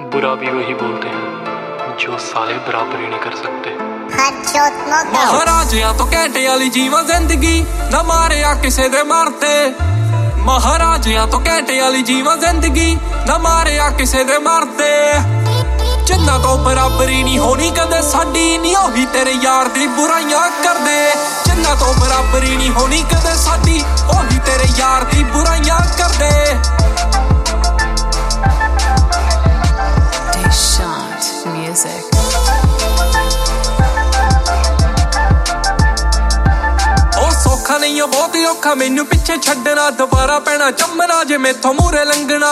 बुरा भी वही बोलते हैं जो साले बराबरी नहीं कर सकते। महाराजिया तो कहते वाली जीवन जिंदगी न मारे आ किसे दे मारते। महाराजिया तो कहते वाली जीवन जिंदगी न मारे आ किसे दे मारते। जिन्ना तो बराबरी नहीं होनी कदे साडी नहीं ओही तेरे यार दी बुराइयां कर दे। जिन्ना तो बराबरी नहीं होनी कदे साडी ओही तेरे यार दी बुराइयां कर दे। Music. ओ सौखा नहीं बहुत ही औखा मैनू पिछे छड्डना दोबारा पैना चमना जे मेथों मूरे लंघना।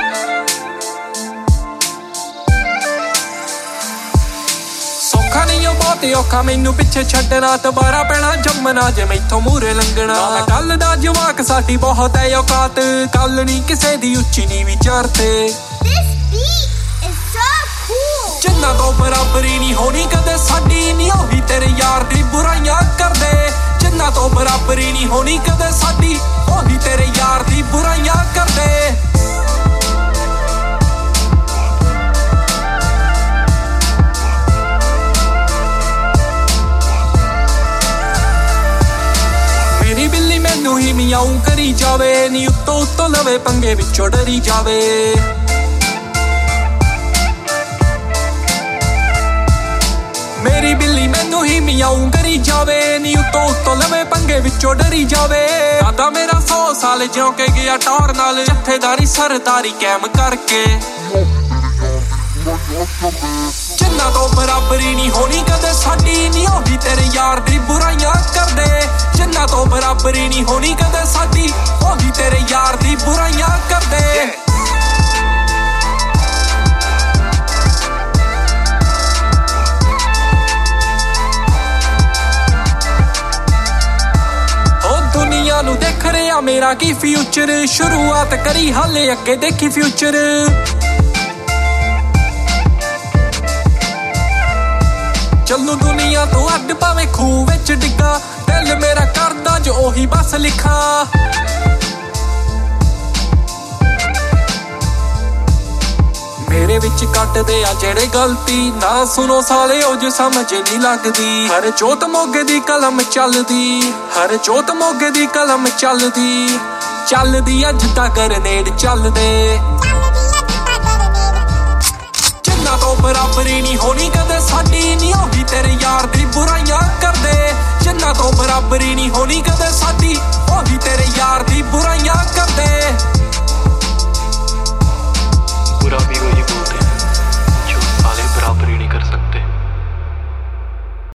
सौखा नहीं बहुत ही औखा मैनू पिछे छड्डना दोबारा पैना जमना जे मेथों मूरे लंघना। कल दा जवाक साडी बहुत है औकात कल नहीं किसे दी उच्ची नी विचारते। जिन्ना तो बराबरी नहीं होनी कदे साडी नहीं ओही तेरे यार दी बुराइयां कर दे। जिन्ना तो बराबरी नहीं होनी कदे साडी ओही तेरे यार दी बुराइयां कर दे। मेरी बिल्ली मैनू ही मियाऊं करी जावे नी उत्तों उत्तों लवे पंगे विचों डरी जावे। मेरी बिल्ली मैनू ही मियाऊं करी जावे नी उत्तों उत्तों लवे पंगे विचों डरी जावे। दादा मेरा 100 साल जिਉਂ के गया टौर नाल जत्थेदारी सरदारी कैम करके। जिन्ना तो बराबरी नहीं होनी कदे साडी नहीं ओही तेरे यार दी बुराइयां कर दे। जिन्ना तो बराबरी नहीं होनी कदे साडी ओही तेरे यार दी बुराइयां कर दे। ਨੂੰ ਦੇਖ ਰਿਹਾ ਮੇਰਾ ਕੀ ਫਿਊਚਰ ਸ਼ੁਰੂਆਤ ਕਰੀ ਹਾਲੇ ਅੱਗੇ ਦੇਖੀ ਫਿਊਚਰ। ਚੱਲੂ ਦੁਨੀਆ ਤੋਂ ਅੱਡ ਭਾਵੇਂ ਖੂਹ ਵਿੱਚ ਡਿੱਗਾ ਦਿਲ ਮੇਰਾ ਕਰਦਾ ਜੋ ਉਹੀ ਬਸ ਲਿਖਾਂ। ਮੇਰੇ ਵਿੱਚ ਕੱਟਦੇ ਆ ਜਿਹੜੇ ਗਲਤੀ ਨਾ ਸੁਣੋ ਸਾਲੇ ਉਹ ਜੋ ਸਮਝ ਨਹੀਂ ਲੱਗਦੀ। ਹਰ ਜੋਤ ਮੋਗੇ ਦੀ ਕਲਮ ਚੱਲਦੀ ਹਰ ਜੋਤ ਮੋਗੇ ਦੀ ਕਲਮ ਚੱਲਦੀ ਚੱਲਦੀ ਅੱਜ ਤੱਕ ਗਰਨੇਡ ਚੱਲਦੇ। ਜਿੰਨਾ ਤੋਂ ਬਰਾਬਰੀ ਨਹੀਂ ਹੋਣੀ ਕਦੇ ਸਾਡੀ ਨਹੀਂ ਉਹੀ ਤੇਰੇ ਯਾਰ ਦੀ ਬੁਰਾਈਆਂ ਕਰਦੇ। ਜਿੰਨਾ ਤੋਂ ਬਰਾਬਰੀ ਨਹੀਂ ਹੋਣੀ ਕਦੇ ਸਾਡੀ ਉਹੀ ਤੇਰੇ ਯਾਰ ਦੀ